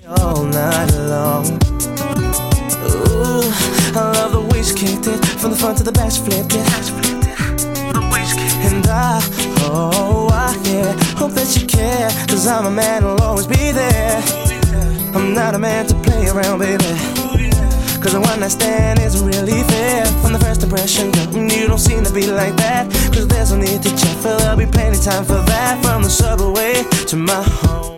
all night long. Ooh, I love the way she kicked it, from the front to the back she flipped it. And hope that you care, 'cause I'm a man who'll always be there. I'm not a man to play around, baby, 'cause a one night stand isn't really fair. From the first impression, girl, you don't seem to be like that. 'Cause there's no need to check, for there'll be plenty time for that. From the subway to my home.